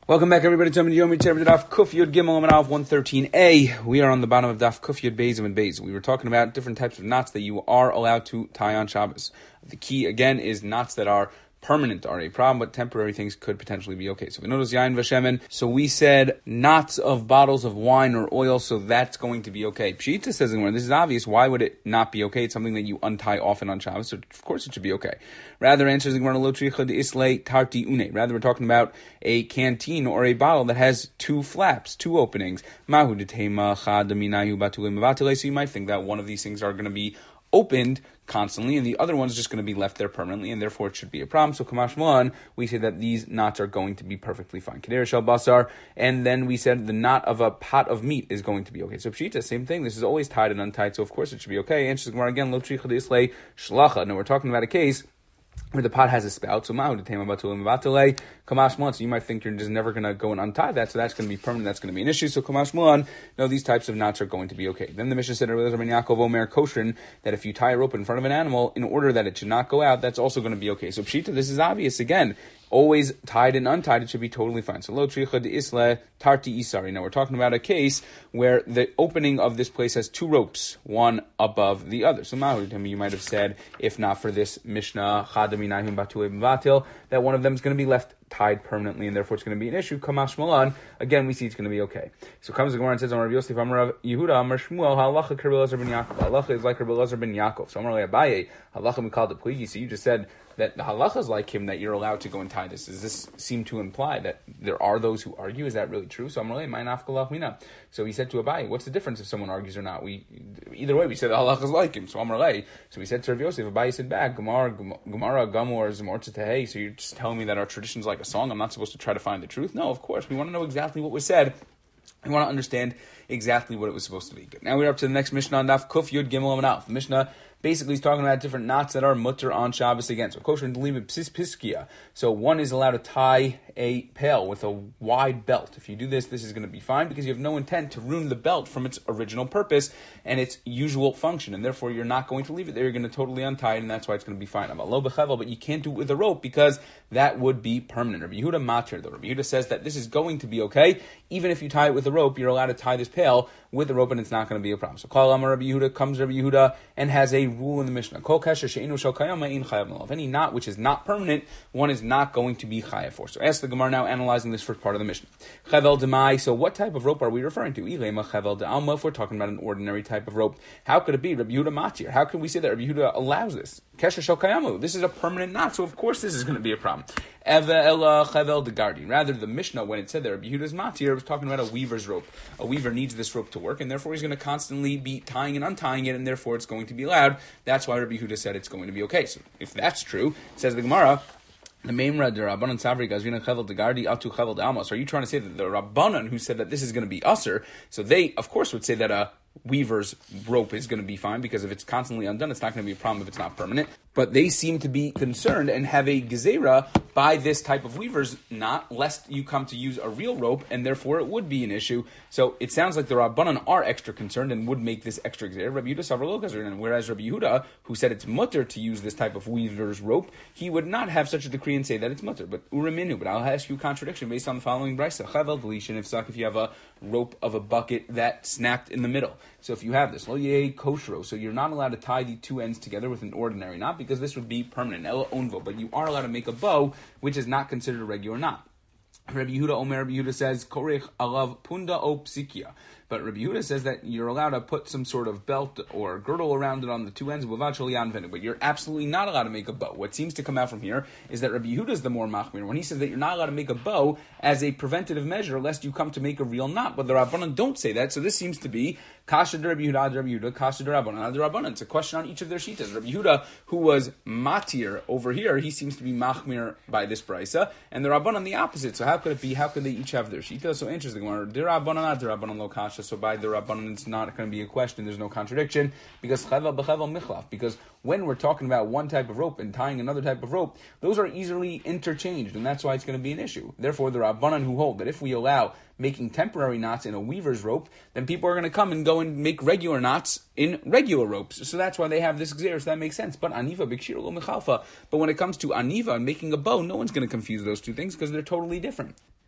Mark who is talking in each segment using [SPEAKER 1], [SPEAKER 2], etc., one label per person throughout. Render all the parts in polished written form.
[SPEAKER 1] Welcome back, everybody, to Yomi Tzerv Daf Kuf Yud Gimel Amud Aleph 113a. We are on the bottom of Daf Kuf Yud Beis and Beis. We were talking about different types of knots that you are allowed to tie on Shabbos. The key, again, is knots that are permanent are a problem, but temporary things could potentially be okay. So we notice Yain Vashemen. So we said knots of bottles of wine or oil, so that's going to be okay. Pshita says, this is obvious. Why would it not be okay? It's something that you untie often on Shabbos, so of course it should be okay. Rather, answers the Gemara, rather, we're talking about a canteen or a bottle that has two flaps, two openings. So you might think that one of these things are going to be opened constantly, and the other one's just going to be left there permanently, and therefore it should be a problem. So Kamash Mulan, we say that these knots are going to be perfectly fine. Kedera Shel Basar, and then we said the knot of a pot of meat is going to be okay. So Pshita, same thing. This is always tied and untied, so of course it should be okay. And again, Lo Tricha Dislei Shlacha. Now we're talking about a case where the pot has a spout, so Kamash Mulan, so you might think you're just never going to go and untie that, so that's going to be permanent, that's going to be an issue. So Kamash Mulan, no, these types of knots are going to be okay. Then the Mishnah said earlier, Ben Yaakov Omer Koshin, that if you tie a rope in front of an animal in order that it should not go out, that's also going to be okay. So Pshita, this is obvious again. Always tied and untied, it should be totally fine. So lo tricha de isla tarti isari. Now we're talking about a case where the opening of this place has two ropes, one above the other. So you might have said, if not for this Mishnah, that one of them is going to be left tied permanently, and therefore it's going to be an issue. Kamash Malan, again, we see it's going to be okay. So comes the Gemara and says, Amar Yosef, Amar Yehuda, Amar Shmuel, halacha Rabbi Elazar ben Yaakov. Halacha is like Rabbi Elazar ben Yaakov. So Amar Abaye, halacha we called it pligi. So you just said that the halacha is like him, that you're allowed to go and tie this. Does this seem to imply that there are those who argue? Is that really true? So Amar my nafkalach mina. So he said to Abaye, what's the difference if someone argues or not? Either way, we said the halacha is like him. So Amar so we said to Rabbi Yosef, Abaye said back, Gemara, Gamor, Zemor Tzitahei. So you're just telling me that our tradition is like a song? I'm not supposed to try to find the truth? No, of course. We want to know exactly what was said. We want to understand exactly what it was supposed to be. Good. Now we're up to the next Mishnah on Daf Kuf Yud Gimel Amud Aleph. The Mishnah basically is talking about different knots that are mutter on Shabbos again. So kosher and delima piskia. So one is allowed to tie a pail with a wide belt. If you do this, this is going to be fine because you have no intent to ruin the belt from its original purpose and its usual function, and therefore you're not going to leave it there. You're going to totally untie it, and that's why it's going to be fine. But you can't do it with a rope because that would be permanent. Rabbi Yehuda matir, though. Rabbi Yehuda says that this is going to be okay. Even if you tie it with a rope, you're allowed to tie this pail with a rope, and it's not going to be a problem. So Kol Amar Rabbi Yehuda, comes Rabbi Yehuda and has a rule in the Mishnah. Kol kasher she'enu shel kayama ein chayav malav. Any knot which is not permanent, one is not going to be chayav for. So ask the Gemara now, analyzing this first part of the Mishnah. Chavel demai. So what type of rope are we referring to? Ilema chavel de'alma. If we're talking about an ordinary type of rope, how could it be Rabbi Yehuda matir? How can we say that Rabbi Yehuda allows this? Kesher shel kayamu. This is a permanent knot, so of course this is going to be a problem. Eva ela chavel degardi. Rather, the Mishnah, when it said that Rabbi Yehuda's matir, was talking about a weaver's rope. A weaver needs this rope to work, and therefore he's going to constantly be tying and untying it, and therefore it's going to be allowed. That's why Rabbi Yehuda said it's going to be okay. So if that's true, says the Gemara, the Meimra de Rabbanan Savri Gazvina Chevel Degardi Atu Chevel de Amos. Are you trying to say that the Rabbanan who said that this is going to be usher, so they of course would say that a weaver's rope is going to be fine because if it's constantly undone, it's not going to be a problem if it's not permanent. But they seem to be concerned and have a gezerah by this type of weaver's knot, lest you come to use a real rope, and therefore it would be an issue. So it sounds like the Rabbanan are extra concerned and would make this extra gezerah. Rabbi Yehuda Savar Lo, whereas Rabbi Yehuda, who said it's mutter to use this type of weaver's rope, he would not have such a decree and say that it's mutter. But uraminu. But I'll ask you a contradiction based on the following brisa. Chavel deletion if you have a rope of a bucket that snapped in the middle. So if you have this, lo yeh koshro, so you're not allowed to tie the two ends together with an ordinary knot because this would be permanent, ela onvo, but you are allowed to make a bow, which is not considered a regular knot. Rabbi Yehuda Omer, Rabbi Yehuda says, korech alav punda o psikia. But Rabbi Yehuda says that you're allowed to put some sort of belt or girdle around it on the two ends, but you're absolutely not allowed to make a bow. What seems to come out from here is that Rabbi Yehuda is the more machmir when he says that you're not allowed to make a bow as a preventative measure lest you come to make a real knot. But the Rabbanan don't say that, so this seems to be kasha de Rabbi Yehuda, kasha de Rabbanan. It's a question on each of their shitas. Rabbi Yehuda, who was matir over here, he seems to be machmir by this brisa, and the Rabbanan the opposite. So how could it be? How could they each have their shita? So interesting. De Rabbanan lo kasha. So by the Rabbanan, it's not going to be a question. There's no contradiction because chevel b'chevel michlaf. Because when we're talking about one type of rope and tying another type of rope, those are easily interchanged, and that's why it's going to be an issue. Therefore, the Rabbanan who hold that if we allow making temporary knots in a weaver's rope, then people are going to come and go and make regular knots in regular ropes. So that's why they have this gzera. So that makes sense. But aniva b'kshir lo mechalfa. But when it comes to aniva and making a bow, no one's going to confuse those two things because they're totally different.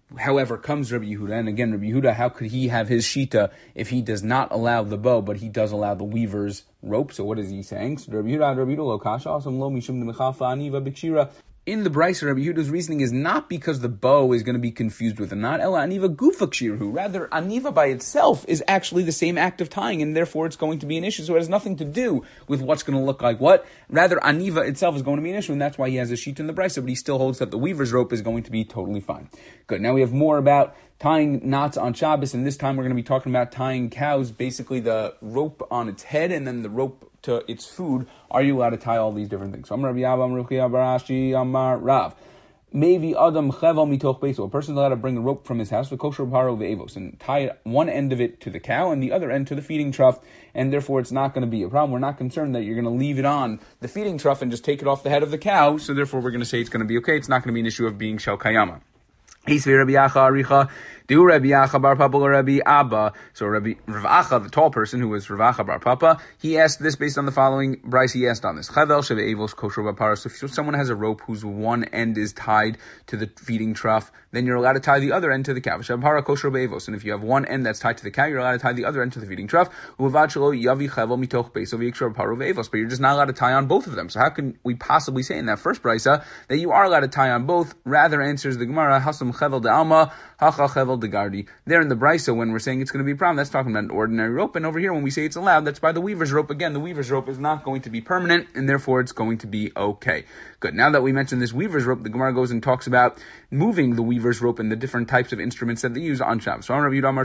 [SPEAKER 1] However, comes Rabbi Yehuda, and again, Rabbi Yehuda, how could he have his shita if he does not allow the bow, but he does allow the weaver's rope? So what is he saying? So Rabbi Yehuda lo kasha, asam lo mishum d'mechafa aniva b'kshira. In the Brisa, Rabbi Yehuda's reasoning is not because the bow is going to be confused with a knot. Ela aniva gufa kshirhu. Rather, aniva by itself is actually the same act of tying, and therefore it's going to be an issue. So it has nothing to do with what's going to look like what. Rather, aniva itself is going to be an issue, and that's why he has a sheet in the Brisa, but he still holds that the weaver's rope is going to be totally fine. Good. Now we have more about tying knots on Shabbos, and this time we're going to be talking about tying cows, basically the rope on its head and then the rope to its food. Are you allowed to tie all these different things? So Amar Rabbi Abba, Amar Ruchia, Barashi, Amar Rav. Maybe Adam Chevel Mitoch Beso. A person is allowed to bring a rope from his house, v'kosher paro ve'evos, and tie one end of it to the cow and the other end to the feeding trough, and therefore it's not going to be a problem. We're not concerned that you're going to leave it on the feeding trough and just take it off the head of the cow, so therefore we're going to say it's going to be okay. It's not going to be an issue of being shel kayama. Rabbi Yacha Aricha. Do Rabbi Yacha bar Papa or Rabbi Abba? So Rabbi Rav Acha, the tall person who was Rav Acha bar Papa, he asked this based on the following Bryce. He asked on this: Chavel sheve'evos kosher b'paras. So if someone has a rope whose one end is tied to the feeding trough, then you're allowed to tie the other end to the cow. Shavara kosher be'evos. And if you have one end that's tied to the cow, you're allowed to tie the other end to the feeding trough. Uvad shelo yavi chavel mitoch beso v'yikshar b'paro ve'evos. But you're just not allowed to tie on both of them. So how can we possibly say in that first Brysa that you are allowed to tie on both? Rather, answers the Gemara: Hasam chevel de alma, hacha chevel de gardi. There in the Brisa, when we're saying it's going to be a problem, that's talking about an ordinary rope. And over here, when we say it's allowed, that's by the weaver's rope. Again, the weaver's rope is not going to be permanent, and therefore it's going to be okay. Good. Now that we mentioned this weaver's rope, the Gemara goes and talks about moving the weaver's rope and the different types of instruments that they use on Shabbos. So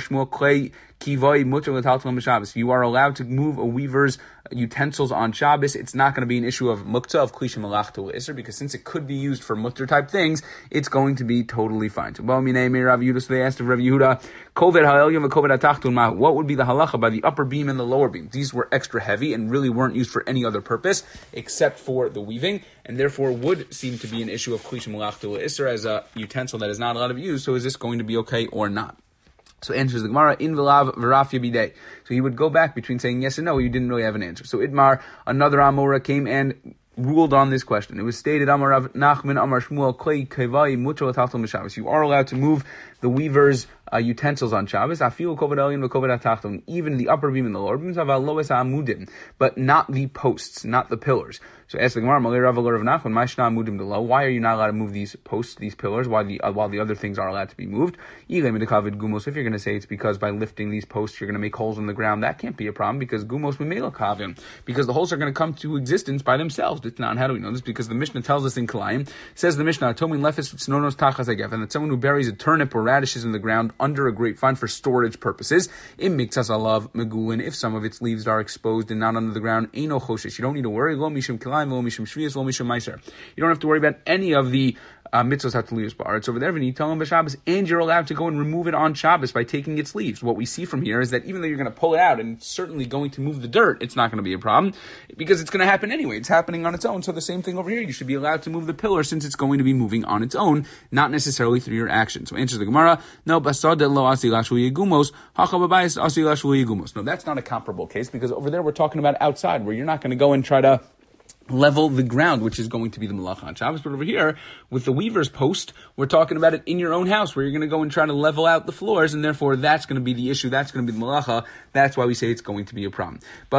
[SPEAKER 1] you are allowed to move a weaver's utensils on Shabbos. It's not going to be an issue of muktzah, of kli shemalach to iser, because since it could be used for mutter type things, it's going to be totally fine. So they asked of Rav Yehuda, what would be the halacha by the upper beam and the lower beam? These were extra heavy and really weren't used for any other purpose except for the weaving, and therefore would seem to be an issue of kli shemalach to iser as a utensil that is not allowed to be used. So is this going to be okay or not? So answers the Gemara, in v'lav v'rafya bidei. So he would go back between saying yes and no. You didn't really have an answer. So Idmar, another Amora, came and ruled on this question. It was stated, Amar Rav Nachman, Amar Shmuel, Klei kevai mucho l'tachton b'Shabbos. You are allowed to move the weaver's utensils on Shabbos, afilu kovad elyon v'kovad hatachton, even the upper beam and the lower beams, aval loes ha'amudim, but not the posts, not the pillars. So ask the Gemara, Malei Rav Rav Nachman, ma'ishna amudim delo. Why are you not allowed to move these posts, these pillars, while the other things are allowed to be moved? Ilem medekavid gumos. If you're going to say it's because by lifting these posts you're going to make holes in the ground, that can't be a problem because gumos mimela kavim, because the holes are going to come to existence by themselves. It's not. How do we know this? Because the Mishnah tells us in Kalayim, says the Mishnah, Tomin lefis tznonos tachas agef, and that someone who buries a turnip or radishes in the ground under a grapevine for storage purposes, im miktsas alav megulin, if some of its leaves are exposed and not under the ground, eino choshesh. You don't need to worry. Lo mishum kilayim, lo mishum shvius, lo mishum meiser. You don't have to worry about any of the mitzvos hatuliyos ba'aretz over there. And you tell them b'Shabbos, and you're allowed to go and remove it on Shabbos by taking its leaves. What we see from here is that even though you're going to pull it out and it's certainly going to move the dirt, it's not going to be a problem because it's going to happen anyway. It's happening on its own. So the same thing over here. You should be allowed to move the pillar since it's going to be moving on its own, not necessarily through your action. So answers the Gemara, no, basad lo asi lashu yegumos, hacha babayis asi lashu yegumos. No, that's not a comparable case because over there we're talking about outside where you're not going to go and try to level the ground, which is going to be the malacha on Shabbos. But over here, with the weaver's post, we're talking about it in your own house, where you're going to go and try to level out the floors, and therefore that's going to be the issue. That's going to be the malacha. That's why we say it's going to be a problem. So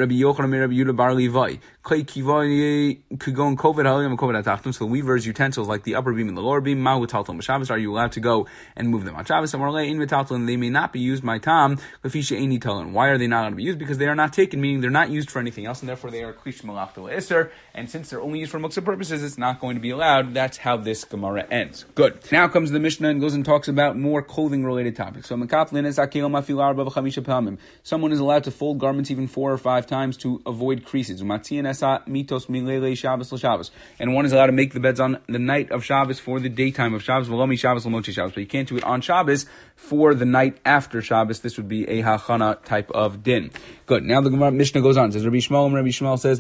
[SPEAKER 1] the weaver's utensils, like the upper beam and the lower beam, are you allowed to go and move them on Shabbos? And they may not be used, my tam. Why are they not allowed to be used? Because they are not taken, meaning they're not used for anything else, and therefore they are klish malach iser. And since they're only used for muktzah purposes, it's not going to be allowed. That's how this Gemara ends. Good. Now comes the Mishnah and goes and talks about more clothing-related topics. So, someone is allowed to fold garments even 4 or 5 times to avoid creases. And one is allowed to make the beds on the night of Shabbos for the daytime of Shabbos, but you can't do it on Shabbos for the night after Shabbos. This would be a hachana type of din. Good. Now the Gemara Mishnah goes on. It says Rabbi Shmuel says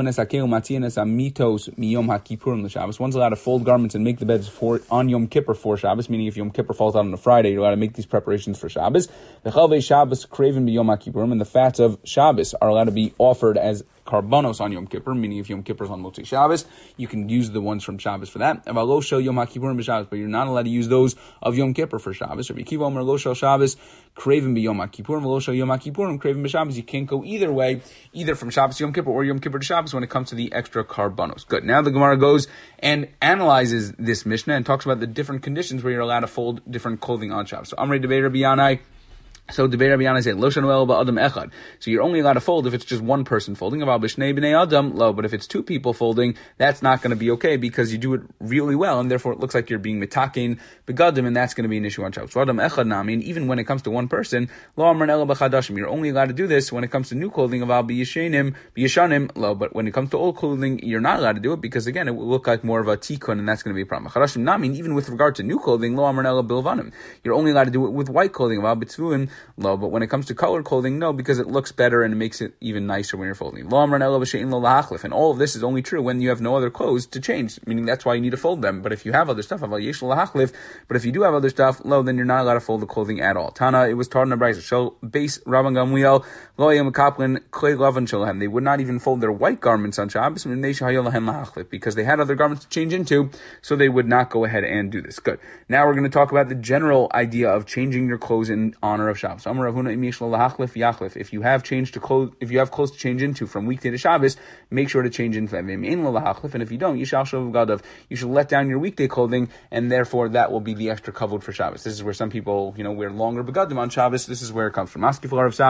[SPEAKER 1] one's allowed to fold garments and make the beds on Yom Kippur for Shabbos, meaning if Yom Kippur falls out on a Friday, you're allowed to make these preparations for Shabbos. And the fats of Shabbos are allowed to be offered as karbanos on Yom Kippur, meaning if Yom Kippur is on Motzei Shabbos, you can use the ones from Shabbos for that. Lo shel Yom HaKippurim b'Shabbos, but you're not allowed to use those of Yom Kippur for Shabbos. Rabbi Akiva Omer lo shel Shabbos craven b'Yom HaKippurim, lo shel Yom HaKippurim craven b'Shabbos. You can't go either way, either from Shabbos to Yom Kippur or Yom Kippur to Shabbos when it comes to the extra karbanos. Good. Now the Gemara goes and analyzes this Mishnah and talks about the different conditions where you're allowed to fold different clothing on Shabbos. So Amrei Debei Rabbi Yanai. So Debei Rabbi Yanai said, Lo shanu ba'adam echad. So you're only allowed to fold if it's just one person folding. Aval b'shnei b'nei adam lo. But if it's two people folding, that's not going to be okay because you do it really well, and therefore it looks like you're being mitakin begadim, and that's going to be an issue on Shabbos. So adam echad nami, and even when it comes to one person, lo amran ela b'chadashim. You're only allowed to do this when it comes to new clothing. Aval b'yishanim lo. But when it comes to old clothing, you're not allowed to do it because again, it will look like more of a tikkun, and that's going to be a problem. Chadashim nami, even with regard to new clothing, lo amran ela bilvanim. You're only allowed to do it with white clothing. Aval b'tzvuin lo, but when it comes to colored clothing, no, because it looks better and it makes it even nicer when you're folding. And all of this is only true when you have no other clothes to change, meaning that's why you need to fold them. But if you have other stuff, but if you do have other stuff, then you're not allowed to fold the clothing at all. Tana, it was taught in the Brisa. Shel base Rabban Gamliel lo yem kaplin klei lavan shelahem. They would not even fold their white garments on Shabbos because they had other garments to change into, so they would not go ahead and do this. Good. Now we're going to talk about the general idea of changing your clothes in honor of Shabbos. If you have clothes to change into from weekday to Shabbos, make sure to change into them. And if you don't, you should let down your weekday clothing, and therefore that will be the extra kavod for Shabbos. This is where some people, wear longer begadim on Shabbos. This is where it comes from. But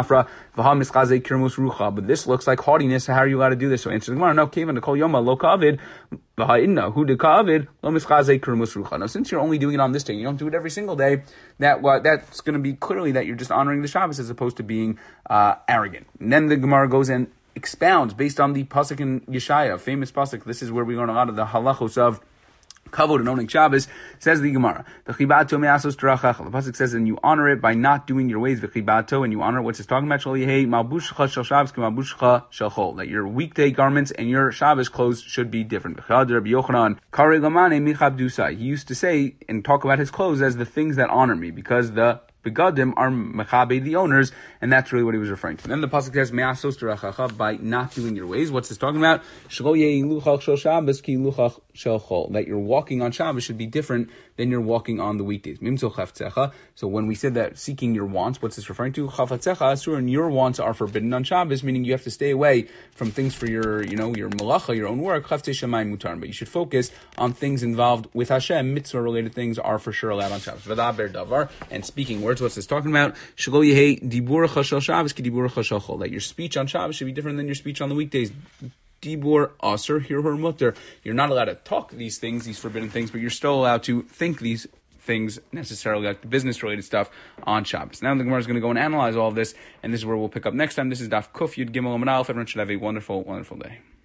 [SPEAKER 1] this looks like haughtiness. How are you allowed to do this? So answer the Gemara, no, Kavan to call Yoma lo kavid. Now, since you're only doing it on this day, you don't do it every single day, that's going to be clearly that you're just honoring the Shabbos as opposed to being arrogant. And then the Gemara goes and expounds based on the pasuk in Yeshaya, famous pasuk. This is where we learn a lot of the halachos of kavod and owning Shabbos. Says the Gemara, the pasuk says, and you honor it by not doing your ways, and you honor it. What's it's talking about? That your weekday garments and your Shabbos clothes should be different. He used to say and talk about his clothes as the things that honor me, because the begadim are mechabe, the owners, and that's really what he was referring to. Then the pasuk says me'asos terachacha, by not doing your ways. What's this talking about? That you're walking on Shabbos should be different than you're walking on the weekdays. So when we said that seeking your wants, what's this referring to? And your wants are forbidden on Shabbos, meaning you have to stay away from things for your malacha, your own work. But you should focus on things involved with Hashem. Mitzvah related things are for sure allowed on Shabbos. And speaking words, what's this talking about? That your speech on Shabbos should be different than your speech on the weekdays. Dibur aser hirhur mutter. You're not allowed to talk these things, these forbidden things, but you're still allowed to think these things necessarily, like the business-related stuff, on Shabbos. Now the Gemara is going to go and analyze all of this, and this is where we'll pick up next time. This is Daf Kuf Yud Gimel Amud Aleph. Everyone should have a wonderful, wonderful day.